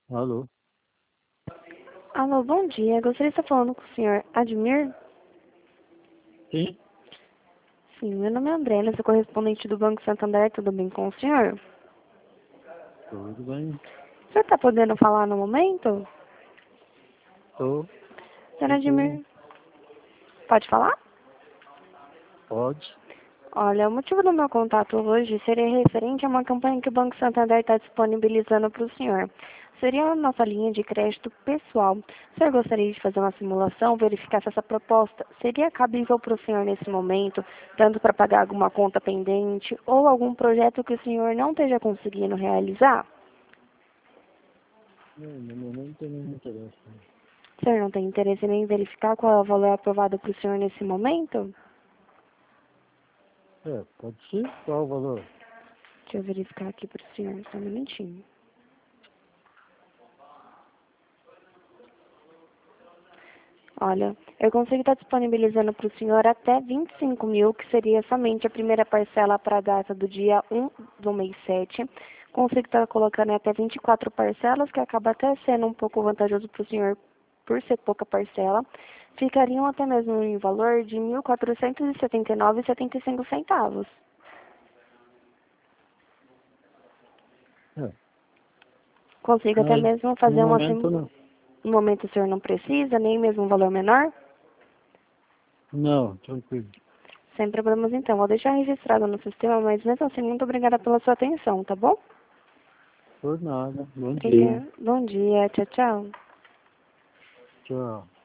Alô? Alô, bom dia. Gostaria de estar falando com o senhor Admir. Sim? Sim, meu nome é André, sou correspondente do Banco Santander. Tudo bem com o senhor? Tudo bem? O senhor está podendo falar no momento? Tô. Senhor Tranquilo. Admir, pode falar? Pode? Olha, o motivo do meu contato hoje seria referente a uma campanha que o Banco Santander está disponibilizando para o senhor. Seria a nossa linha de crédito pessoal. O senhor gostaria de fazer uma simulação, verificar se essa proposta seria cabível para o senhor nesse momento, tanto para pagar alguma conta pendente ou algum projeto que o senhor não esteja conseguindo realizar? Não, no momento não tem nenhum interesse. O senhor não tem interesse nem em verificar qual é o valor aprovado para o senhor nesse momento? Pode ser? Qual o valor? Deixa eu verificar aqui para o senhor, só um minutinho. Olha, eu consigo estar disponibilizando para o senhor até 25 mil, que seria somente a primeira parcela para a data do dia 1 do mês 7. Consigo estar colocando até 24 parcelas, que acaba até sendo um pouco vantajoso para o senhor por ser pouca parcela. Ficariam até mesmo em valor de R$ 1.479,75. É, Consigo até mas mesmo no fazer uma momento não. no momento o senhor não precisa, nem mesmo um valor menor? Não, tranquilo. Sem problemas então. Vou deixar registrado no sistema, mas mesmo assim, muito obrigada pela sua atenção, tá bom? Por nada. Bom dia. Obrigada. Bom dia. Tchau, tchau. Tchau.